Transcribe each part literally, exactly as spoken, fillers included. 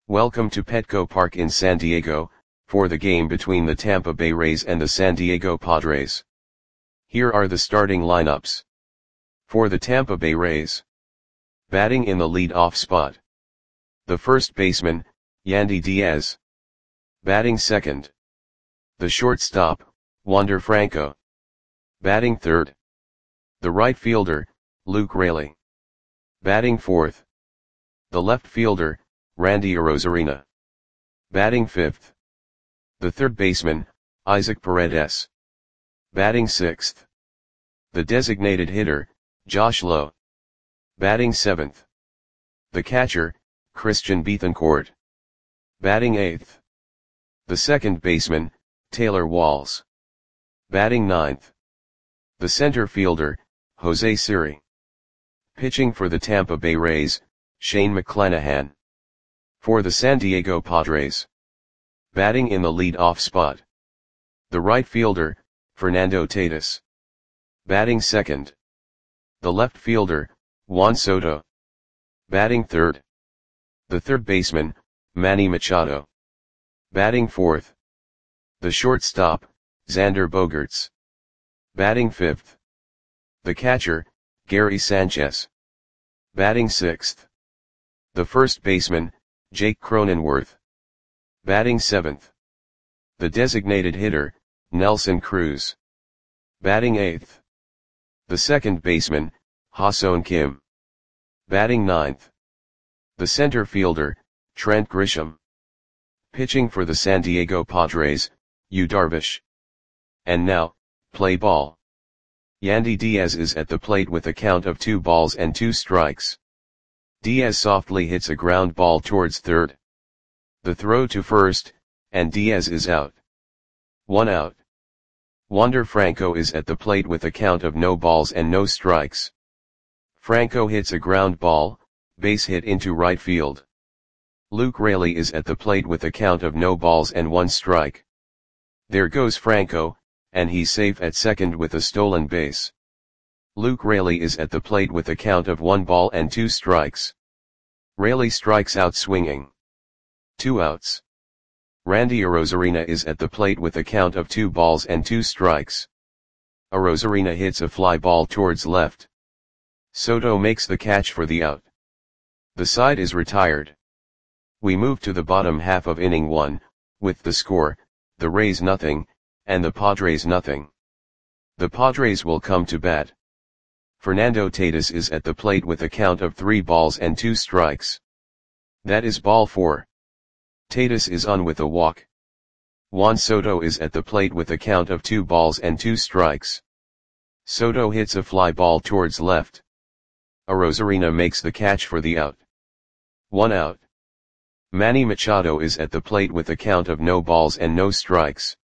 Welcome to Petco Park in San Diego, for the game between the Tampa Bay Rays and the San Diego Padres. Here are the starting lineups. For the Tampa Bay Rays. Batting in the lead-off spot. The first baseman, Yandy Diaz. Batting second. The shortstop, Wander Franco. Batting third. The right fielder, Luke Raley. Batting fourth. The left fielder, Randy Arozarena. Batting fifth. The third baseman, Isaac Paredes. Batting sixth. The designated hitter, Josh Lowe. Batting seventh. The catcher, Christian Bethancourt. Batting eighth. The second baseman, Taylor Walls. Batting ninth. The center fielder, Jose Siri. Pitching for the Tampa Bay Rays, Shane McClanahan. For the San Diego Padres. Batting in the lead-off spot. The right fielder, Fernando Tatis. Batting second. The left fielder, Juan Soto. Batting third. The third baseman, Manny Machado. Batting fourth. The shortstop, Xander Bogaerts. Batting fifth. The catcher, Gary Sanchez. Batting sixth. The first baseman, Jake Cronenworth. Batting seventh. The designated hitter, Nelson Cruz. Batting eighth. The second baseman, Ha-Seong Kim. Batting ninth. The center fielder, Trent Grisham. Pitching for the San Diego Padres, Yu Darvish. And now, play ball. Yandy Diaz is at the plate with a count of two balls and two strikes. Diaz softly hits a ground ball towards third. The throw to first, and Diaz is out. One out. Wander Franco is at the plate with a count of no balls and no strikes. Franco hits a ground ball, base hit into right field. Luke Raley is at the plate with a count of no balls and one strike. There goes Franco, and he's safe at second with a stolen base. Luke Raley is at the plate with a count of one ball and two strikes. Raley strikes out swinging. Two outs. Randy Arozarena is at the plate with a count of two balls and two strikes. Arozarena hits a fly ball towards left. Soto makes the catch for the out. The side is retired. We move to the bottom half of inning one, with the score, the Rays nothing, and the Padres nothing. The Padres will come to bat. Fernando Tatis is at the plate with a count of three balls and two strikes. That is ball four. Tatis is on with a walk. Juan Soto is at the plate with a count of two balls and two strikes. Soto hits a fly ball towards left. Arozarena makes the catch for the out. One out. Manny Machado is at the plate with a count of no balls and no strikes.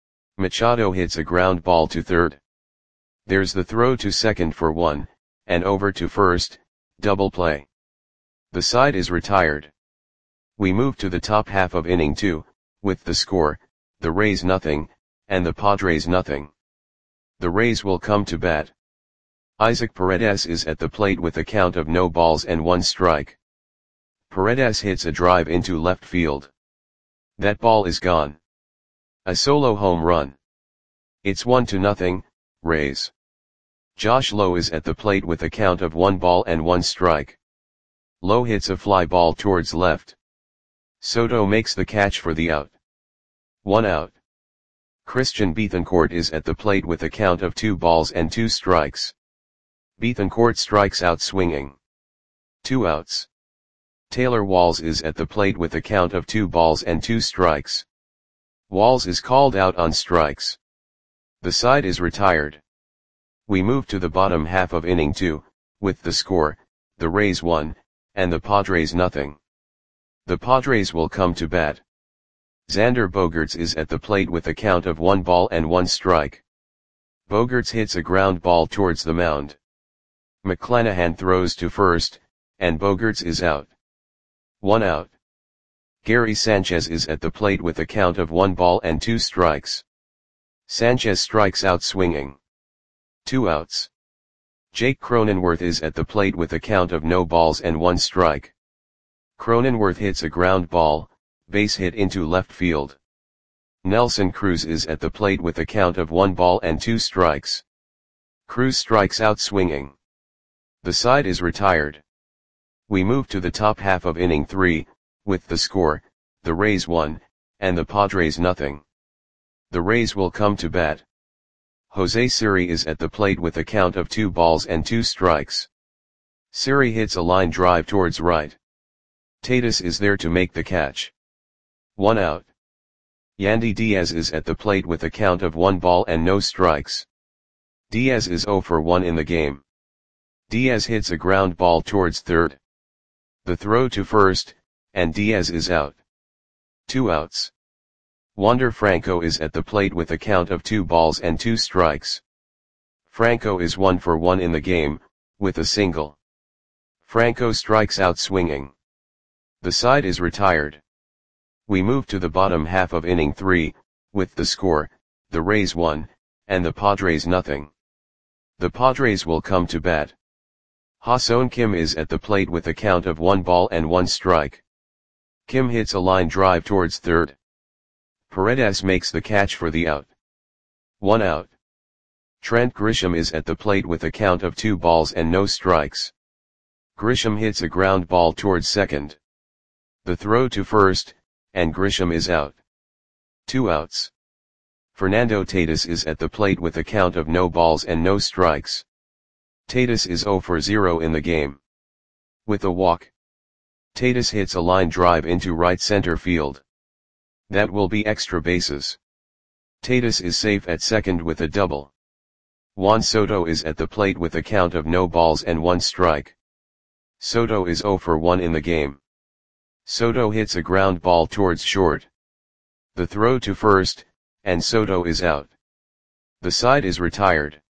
Machado hits a ground ball to third. There's the throw to second for one, and over to first, double play. The side is retired. We move to the top half of inning two, with the score, the Rays nothing, and the Padres nothing. The Rays will come to bat. Isaac Paredes is at the plate with a count of no balls and one strike. Paredes hits a drive into left field. That ball is gone. A solo home run. It's one to nothing, Rays. Josh Lowe is at the plate with a count of one ball and one strike. Lowe hits a fly ball towards left. Soto makes the catch for the out. One out. Christian Bethancourt is at the plate with a count of two balls and two strikes. Bethancourt strikes out swinging. Two outs. Taylor Walls is at the plate with a count of two balls and two strikes. Walls is called out on strikes. The side is retired. We move to the bottom half of inning two, with the score, the Rays one, and the Padres nothing. The Padres will come to bat. Xander Bogaerts is at the plate with a count of one ball and one strike. Bogaerts hits a ground ball towards the mound. McClanahan throws to first, and Bogaerts is out. One out. Gary Sanchez is at the plate with a count of one ball and two strikes. Sanchez strikes out swinging. Two outs. Jake Cronenworth is at the plate with a count of no balls and one strike. Cronenworth hits a ground ball, base hit into left field. Nelson Cruz is at the plate with a count of one ball and two strikes. Cruz strikes out swinging. The side is retired. We move to the top half of inning three, with the score, the Rays one, and the Padres nothing. The Rays will come to bat. Jose Siri is at the plate with a count of two balls and two strikes. Siri hits a line drive towards right. Tatis is there to make the catch. One out. Yandy Diaz is at the plate with a count of one ball and no strikes. Diaz is zero for one in the game. Diaz hits a ground ball towards third. The throw to first, and Diaz is out. Two outs. Wander Franco is at the plate with a count of two balls and two strikes. Franco is one for one in the game, with a single. Franco strikes out swinging. The side is retired. We move to the bottom half of inning three, with the score, the Rays one, and the Padres nothing. The Padres will come to bat. Ha-Seong Kim is at the plate with a count of one ball and one strike. Kim hits a line drive towards third. Paredes makes the catch for the out. One out. Trent Grisham is at the plate with a count of two balls and no strikes. Grisham hits a ground ball towards second. The throw to first, and Grisham is out. Two outs. Fernando Tatis is at the plate with a count of no balls and no strikes. Tatis is zero for zero in the game. With a walk. Tatis hits a line drive into right center field. That will be extra bases. Tatis is safe at second with a double. Juan Soto is at the plate with a count of no balls and one strike. Soto is zero for one in the game. Soto hits a ground ball towards short. The throw to first, and Soto is out. The side is retired.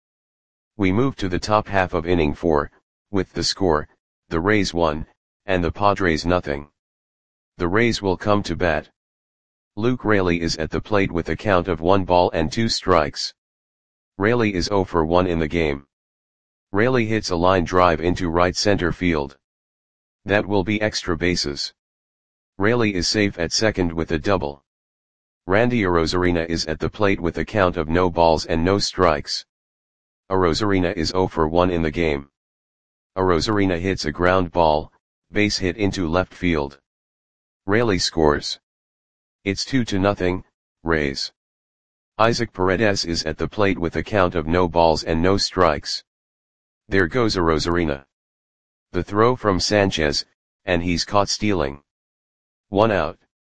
We move to the top half of inning four, with the score, the Rays one, and the Padres nothing. The Rays will come to bat. Luke Raley is at the plate with a count of one ball and two strikes. Raley is zero for one in the game. Raley hits a line drive into right center field. That will be extra bases. Raley is safe at second with a double. Randy Arozarena is at the plate with a count of no balls and no strikes. Arozarena is zero for one in the game. Arozarena hits a ground ball, base hit into left field. Raley scores. It's two to nothing, Rays. Isaac Paredes is at the plate with a count of no balls and no strikes. There goes Arozarena. The throw from Sanchez, and he's caught stealing. One out.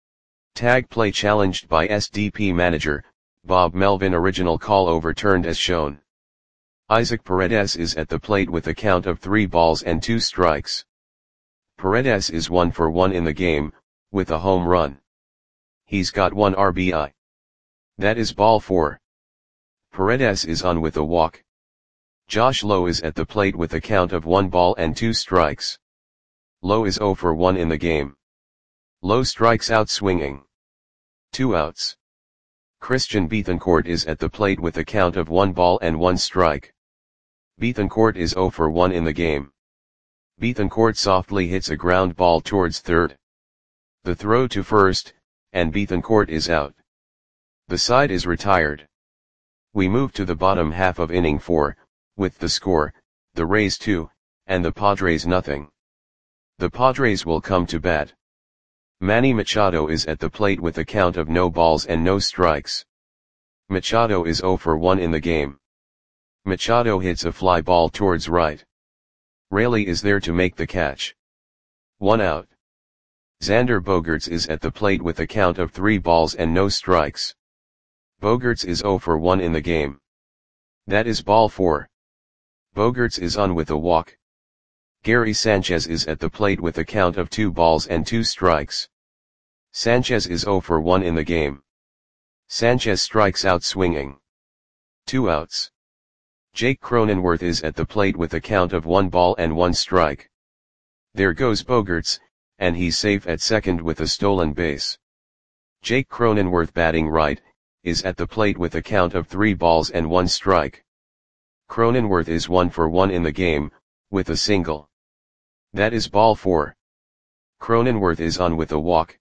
Tag play challenged by S D P manager, Bob Melvin. Original call overturned as shown. Isaac Paredes is at the plate with a count of three balls and two strikes. Paredes is one for one in the game, with a home run. He's got one R B I. That is ball four. Paredes is on with a walk. Josh Lowe is at the plate with a count of one ball and two strikes. Lowe is zero for one in the game. Lowe strikes out swinging. Two outs. Christian Bethancourt is at the plate with a count of one ball and one strike. Bethancourt is zero for one in the game. Bethancourt softly hits a ground ball towards third. The throw to first, and Bethancourt is out. The side is retired. We move to the bottom half of inning four, with the score, the Rays two, and the Padres nothing. The Padres will come to bat. Manny Machado is at the plate with a count of no balls and no strikes. Machado is zero for one in the game. Machado hits a fly ball towards right. Raley is there to make the catch. One out. Xander Bogaerts is at the plate with a count of three balls and no strikes. Bogaerts is zero for one in the game. That is ball four. Bogaerts is on with a walk. Gary Sanchez is at the plate with a count of two balls and two strikes. Sanchez is zero for one in the game. Sanchez strikes out swinging. Two outs. Jake Cronenworth is at the plate with a count of one ball and one strike. There goes Bogaerts, and he's safe at second with a stolen base. Jake Cronenworth, batting right, is at the plate with a count of three balls and one strike. Cronenworth is one for one in the game, with a single. That is ball four. Cronenworth is on with a walk.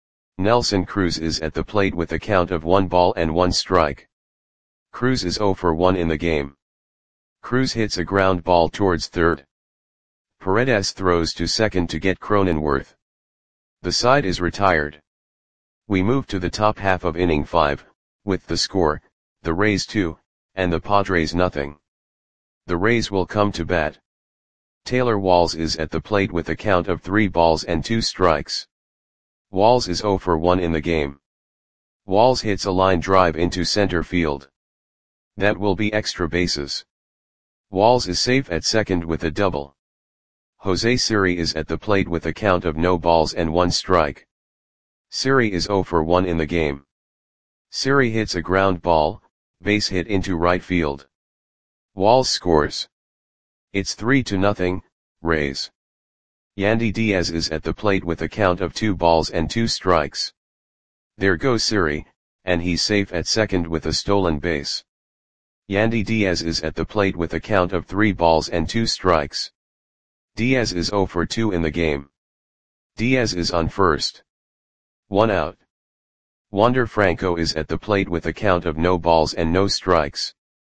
Nelson Cruz is at the plate with a count of one ball and one strike. Cruz is zero for one in the game. Cruz hits a ground ball towards third. Paredes throws to second to get Cronenworth. The side is retired. We move to the top half of inning five, with the score, the Rays two, and the Padres nothing. The Rays will come to bat. Taylor Walls is at the plate with a count of three balls and two strikes. Walls is zero for one in the game. Walls hits a line drive into center field. That will be extra bases. Walls is safe at second with a double. Jose Siri is at the plate with a count of no balls and one strike. Siri is zero for one in the game. Siri hits a ground ball, base hit into right field. Walls scores. It's three to nothing, Rays. Yandy Diaz is at the plate with a count of two balls and two strikes. There goes Siri, and he's safe at second with a stolen base. Yandy Diaz is at the plate with a count of three balls and two strikes. Diaz is zero for two in the game. Diaz is on first. One out. Wander Franco is at the plate with a count of no balls and no strikes.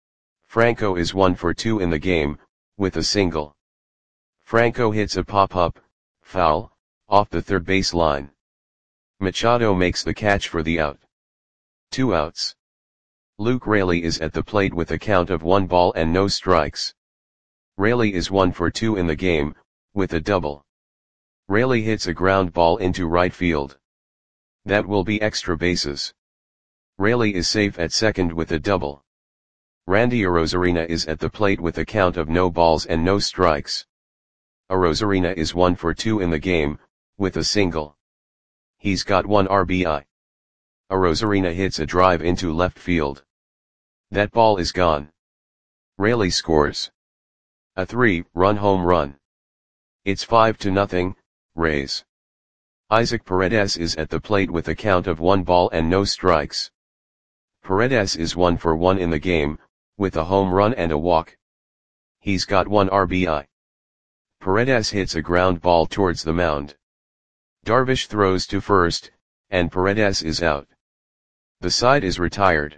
Franco is one for two in the game, with a single. Franco hits a pop-up, foul, off the third base line. Machado makes the catch for the out. Two outs. Luke Raley is at the plate with a count of one ball and no strikes. Raley is one for two in the game, with a double. Raley hits a ground ball into right field. That will be extra bases. Raley is safe at second with a double. Randy Arozarena is at the plate with a count of no balls and no strikes. Arozarena is one for two in the game, with a single. He's got one R B I. Arozarena hits a drive into left field. That ball is gone. Raley scores a three-run home run. It's five to nothing, Rays. Isaac Paredes is at the plate with a count of one ball and no strikes. Paredes is one for one in the game, with a home run and a walk. He's got one R B I. Paredes hits a ground ball towards the mound. Darvish throws to first, and Paredes is out. The side is retired.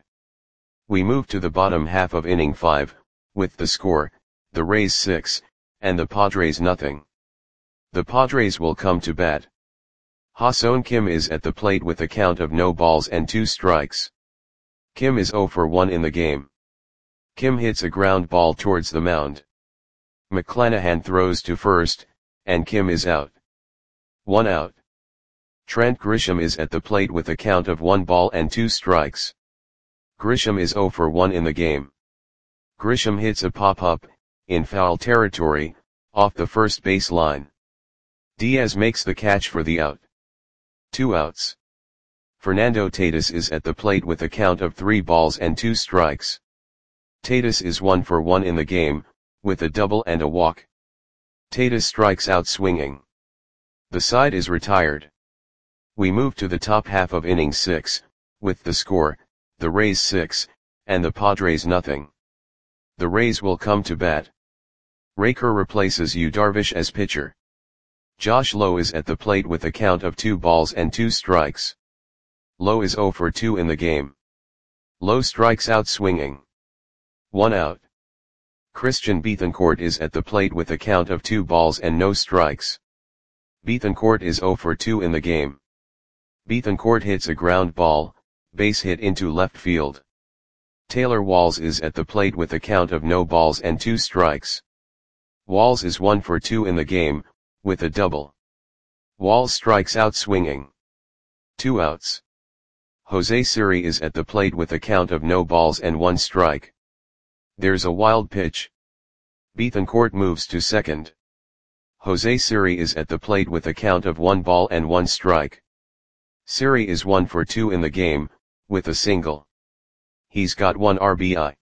We move to the bottom half of inning five, with the score, the Rays six, and the Padres nothing. The Padres will come to bat. Ha-Seong Kim is at the plate with a count of no balls and two strikes. Kim is zero for one in the game. Kim hits a ground ball towards the mound. McClanahan throws to first, and Kim is out. One out. Trent Grisham is at the plate with a count of one ball and two strikes. Grisham is zero for one in the game. Grisham hits a pop-up, in foul territory, off the first base line. Diaz makes the catch for the out. Two outs. Fernando Tatis is at the plate with a count of three balls and two strikes. Tatis is one for one in the game, with a double and a walk. Tatis strikes out swinging. The side is retired. We move to the top half of inning six, with the score, the Rays six, and the Padres nothing. The Rays will come to bat. Raker replaces Yu Darvish as pitcher. Josh Lowe is at the plate with a count of two balls and two strikes. Lowe is zero for two in the game. Lowe strikes out swinging. One out. Christian Bethancourt is at the plate with a count of two balls and no strikes. Bethancourt is zero for two in the game. Bethancourt hits a ground ball, base hit into left field. Taylor Walls is at the plate with a count of no balls and two strikes. Walls is one for two in the game, with a double. Walls strikes out swinging. Two outs. Jose Siri is at the plate with a count of no balls and one strike. There's a wild pitch. Bethancourt moves to second. Jose Siri is at the plate with a count of one ball and one strike. Siri is one for two in the game, with a single. He's got one R B I.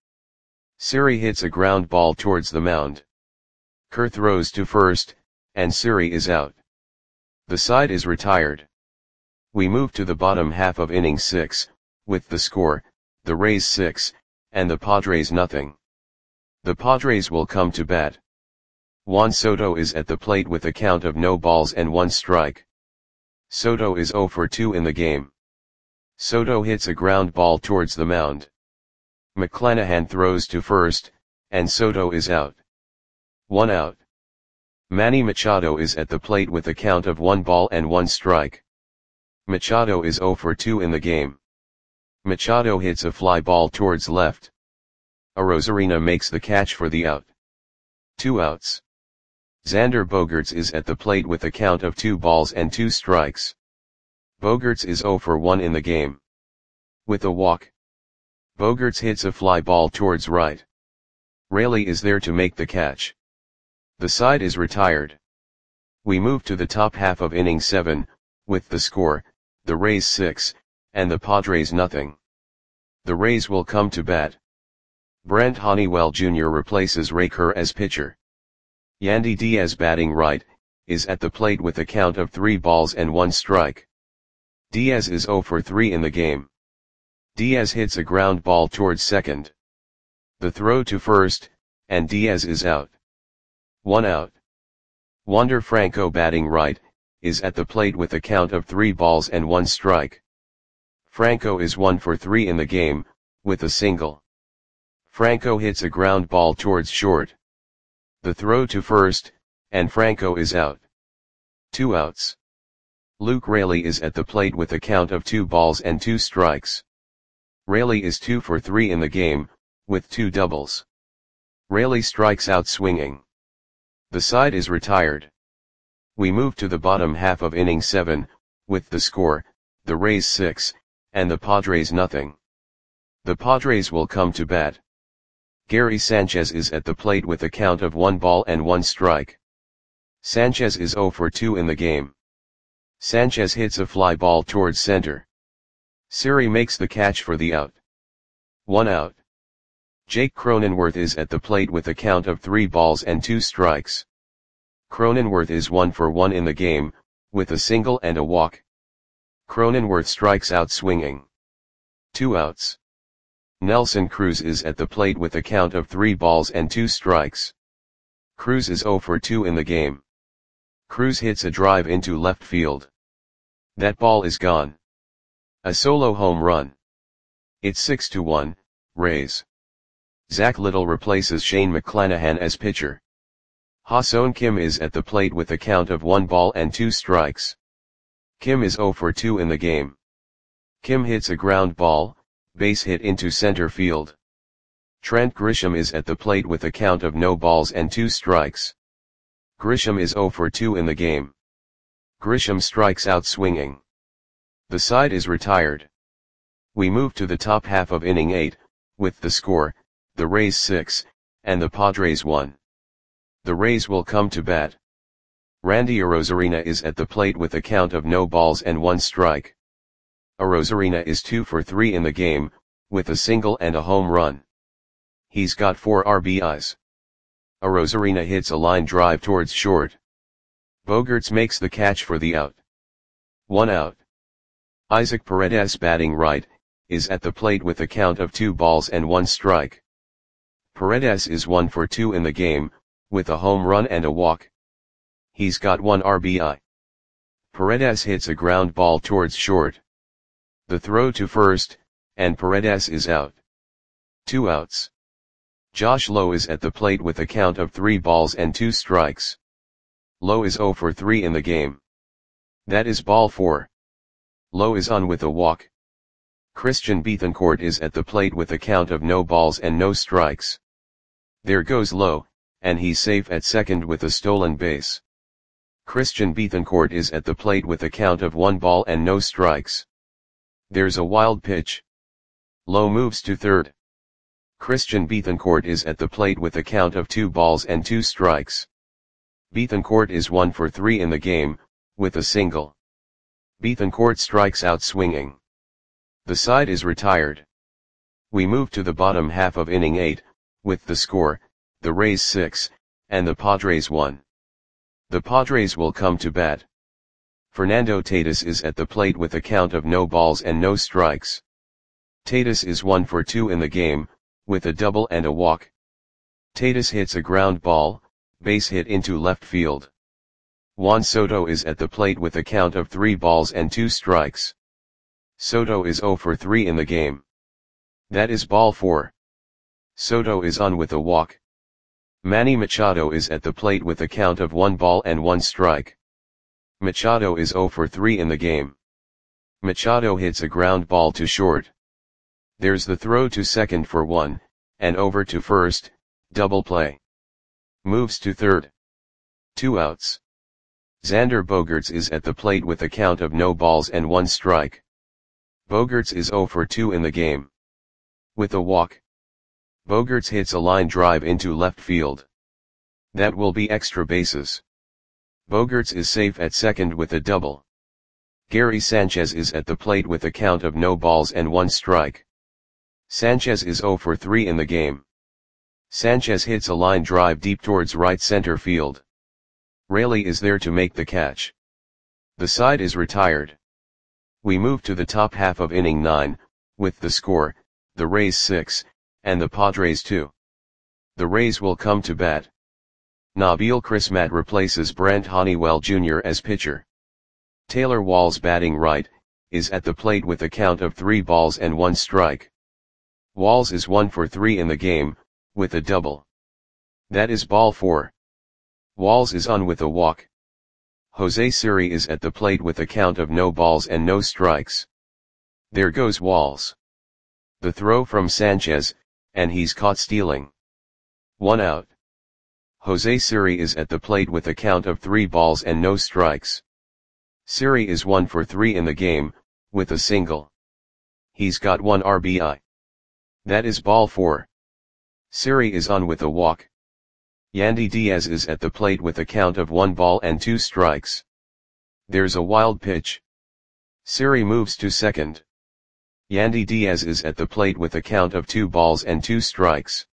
Siri hits a ground ball towards the mound. Kerr throws to first, and Siri is out. The side is retired. We move to the bottom half of inning six, with the score, the Rays six, and the Padres nothing. The Padres will come to bat. Juan Soto is at the plate with a count of no balls and one strike. Soto is zero for two in the game. Soto hits a ground ball towards the mound. McClanahan throws to first, and Soto is out. One out. Manny Machado is at the plate with a count of one ball and one strike. Machado is zero for two in the game. Machado hits a fly ball towards left. Arozarena makes the catch for the out. Two outs. Xander Bogaerts is at the plate with a count of two balls and two strikes. Bogaerts is zero for one in the game. With a walk. Bogaerts hits a fly ball towards right. Raley is there to make the catch. The side is retired. We move to the top half of inning seven, with the score, the Rays six, and the Padres nothing. The Rays will come to bat. Brent Honeywell Junior replaces Ray Kerr as pitcher. Yandy Diaz, batting right, is at the plate with a count of three balls and one strike. Diaz is zero for three in the game. Diaz hits a ground ball towards second. The throw to first, and Diaz is out. One out. Wander Franco, batting right, is at the plate with a count of three balls and one strike. Franco is one for three in the game, with a single. Franco hits a ground ball towards short. The throw to first, and Franco is out. Two outs. Luke Raley is at the plate with a count of two balls and two strikes. Raley is two for three in the game, with two doubles. Raley strikes out swinging. The side is retired. We move to the bottom half of inning seven, with the score, the Rays six, and the Padres nothing. The Padres will come to bat. Gary Sanchez is at the plate with a count of one ball and one strike. Sanchez is zero for two in the game. Sanchez hits a fly ball towards center. Siri makes the catch for the out. One out. Jake Cronenworth is at the plate with a count of three balls and two strikes. Cronenworth is one for one in the game, with a single and a walk. Cronenworth strikes out swinging. Two outs. Nelson Cruz is at the plate with a count of three balls and two strikes. Cruz is zero for two in the game. Cruz hits a drive into left field. That ball is gone. A solo home run. It's six to one, Rays. Zach Little replaces Shane McClanahan as pitcher. Ha-Seong Kim is at the plate with a count of one ball and two strikes. Kim is zero for two in the game. Kim hits a ground ball, base hit into center field. Trent Grisham is at the plate with a count of no balls and two strikes. Grisham is zero for two in the game. Grisham strikes out swinging. The side is retired. We move to the top half of inning eight, with the score, the Rays six, and the Padres one. The Rays will come to bat. Randy Arozarena is at the plate with a count of no balls and one strike. Arozarena is two for three in the game, with a single and a home run. He's got four R B Is. Arozarena hits a line drive towards short. Bogaerts makes the catch for the out. One out. Isaac Paredes, batting right, is at the plate with a count of two balls and one strike. Paredes is one for two in the game, with a home run and a walk. He's got one R B I. Paredes hits a ground ball towards short. The throw to first, and Paredes is out. Two outs. Josh Lowe is at the plate with a count of three balls and two strikes. Lowe is zero for three in the game. That is ball four. Lowe is on with a walk. Christian Bethancourt is at the plate with a count of no balls and no strikes. There goes Lowe, and he's safe at second with a stolen base. Christian Bethancourt is at the plate with a count of one ball and no strikes. There's a wild pitch. Lowe moves to third. Christian Bethancourt is at the plate with a count of two balls and two strikes. Bethancourt is one for three in the game, with a single. Bethancourt strikes out swinging. The side is retired. We move to the bottom half of inning eight, with the score, the Rays six, and the Padres one. The Padres will come to bat. Fernando Tatis is at the plate with a count of no balls and no strikes. Tatis is one for two in the game, with a double and a walk. Tatis hits a ground ball, base hit into left field. Juan Soto is at the plate with a count of three balls and two strikes. Soto is zero for three in the game. That is ball four. Soto is on with a walk. Manny Machado is at the plate with a count of one ball and one strike. Machado is zero for three in the game. Machado hits a ground ball to short. There's the throw to second for one, and over to first, double play. Moves to third. Two outs. Xander Bogaerts is at the plate with a count of no balls and one strike. Bogaerts is zero for two in the game. With a walk. Bogaerts hits a line drive into left field. That will be extra bases. Bogaerts is safe at second with a double. Gary Sanchez is at the plate with a count of no balls and one strike. Sanchez is zero for three in the game. Sanchez hits a line drive deep towards right center field. Raley is there to make the catch. The side is retired. We move to the top half of inning nine, with the score, the Rays six, and the Padres two. The Rays will come to bat. Nabil Crismatt replaces Brent Honeywell Junior as pitcher. Taylor Walls, batting right, is at the plate with a count of three balls and one strike. Walls is one for three in the game, with a double. That is ball four. Walls is on with a walk. Jose Siri is at the plate with a count of no balls and no strikes. There goes Walls. The throw from Sanchez, and he's caught stealing. One out. Jose Siri is at the plate with a count of three balls and no strikes. Siri is one for three in the game, with a single. He's got one R B I. That is ball four. Siri is on with a walk. Yandy Diaz is at the plate with a count of one ball and two strikes. There's a wild pitch. Siri moves to second. Yandy Diaz is at the plate with a count of two balls and two strikes.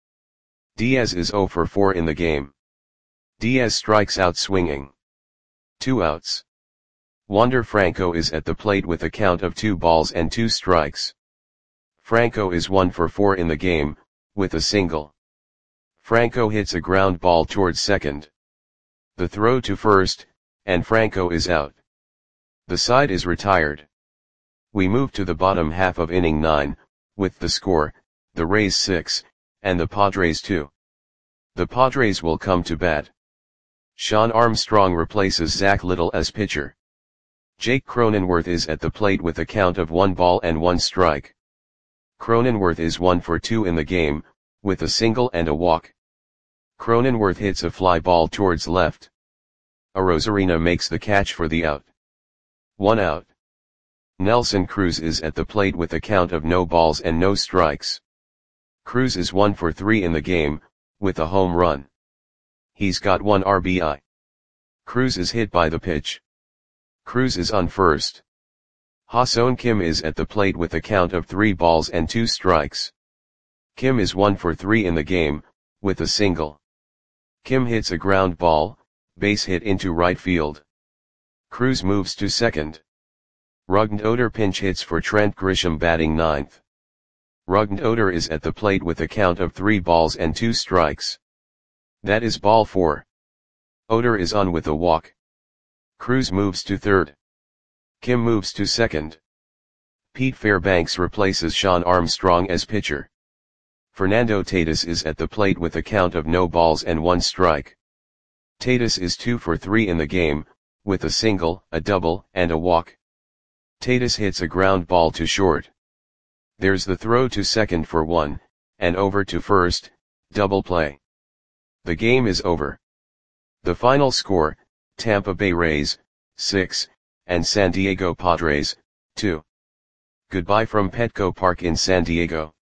Diaz is zero for four in the game. Diaz strikes out swinging. Two outs. Wander Franco is at the plate with a count of two balls and two strikes. Franco is one for four in the game, with a single. Franco hits a ground ball towards second. The throw to first, and Franco is out. The side is retired. We move to the bottom half of inning nine, with the score, the Rays six, and the Padres two. The Padres will come to bat. Sean Armstrong replaces Zach Little as pitcher. Jake Cronenworth is at the plate with a count of one ball and one strike. Cronenworth is one for two in the game, with a single and a walk. Cronenworth hits a fly ball towards left. Arozarena makes the catch for the out. One out. Nelson Cruz is at the plate with a count of no balls and no strikes. Cruz is one for three in the game, with a home run. He's got one R B I. Cruz is hit by the pitch. Cruz is on first. Ha-Seong Kim is at the plate with a count of three balls and two strikes. Kim is one for three in the game, with a single. Kim hits a ground ball, base hit into right field. Cruz moves to second. Rugnd-Oder pinch hits for Trent Grisham, batting ninth. Rugnd-Oder is at the plate with a count of three balls and two strikes. That is ball four. Oder is on with a walk. Cruz moves to third. Kim moves to second. Pete Fairbanks replaces Sean Armstrong as pitcher. Fernando Tatis is at the plate with a count of no balls and one strike. Tatis is two for three in the game, with a single, a double, and a walk. Tatis hits a ground ball to short. There's the throw to second for one, and over to first, double play. The game is over. The final score, Tampa Bay Rays, six, and San Diego Padres, two. Goodbye from Petco Park in San Diego.